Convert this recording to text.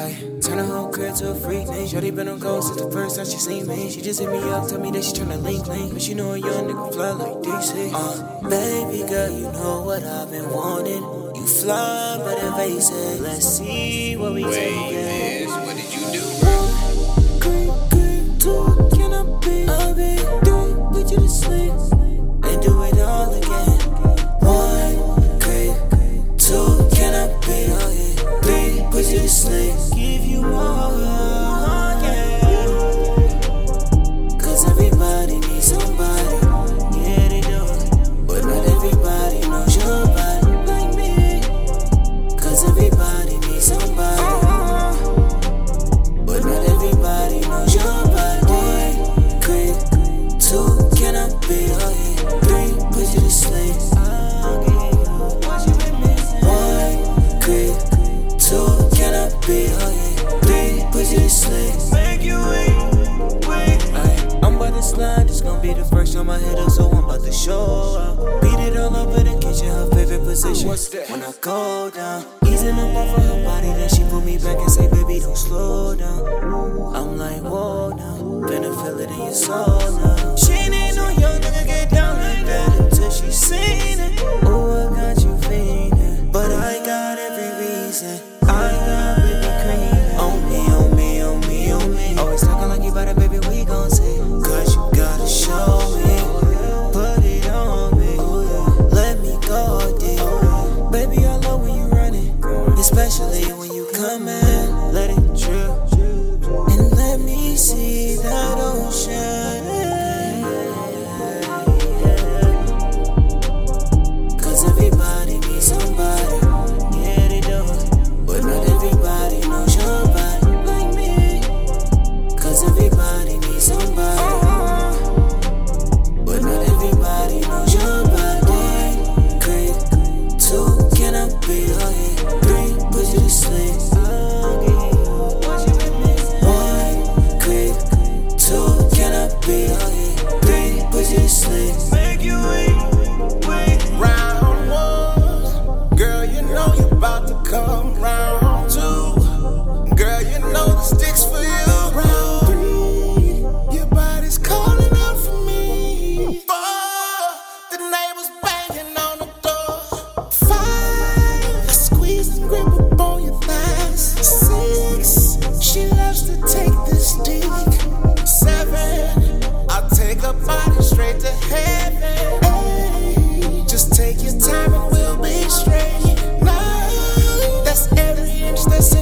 Turn the whole crib to a freak name. Shorty been on gold since the first time she seen me. She just hit me up, tell me that she tryna link. But she know a young nigga fly like DC. Baby girl, you know what I've been wanting. You fly but evasive. Let's see what we take it. What did you do? Two, can I be? I'll be three, put you to sleep and do it all again. One, great, two, can I be? Oh yeah, three, put you to sleep, give you more, yeah. Cause everybody needs somebody, yeah they do, but not everybody knows your body like me. Cause everybody needs somebody, but not everybody knows your body. One, great, two, can I be? Oh yeah, three, put you to sleep. One, great, two, can I be? Oh yeah, three, put you to sleep. Make you wait. I'm about to slide, this gon' be the first time I hit her, so I'm about to show up. Beat it all over the kitchen, her favorite position. What's that? When I go down, easing up off of her body, then she pull me back and say, baby, don't slow down. I'm like, whoa now, finna feel it in your soul now. She ain't no young nigga get down like that until she seen it. Oh, I got you feeling, but I got every reason. I got baby cream on me, on me, on me, on me. Always talking like you about it, baby, we gon' see. Cause you gotta show me, put it on me, let me go deep. Baby, I love when you running, especially when you come in, let it drip, and let me see that ocean. Cause everybody needs somebody, yeah they do, but not everybody knows your body like me. Cause everybody needs somebody, but not everybody knows your body. One, great, two, can I be? Oh yeah, three, put you to sleep. One, great, two, can I be? Oh yeah, three, put you to sleep. Make you wait. Round one, girl, you know you about to come. Round two, girl, you know the sticks for you. Round three, your body's calling out for me. Four, the neighbors banging on the door. Five, I squeeze and grip up on your thighs. Six, she loves to take this dick. Seven, I'll take her body straight to heaven. Eight, just take your time and we'll be straight. Nine, that's every inch, that's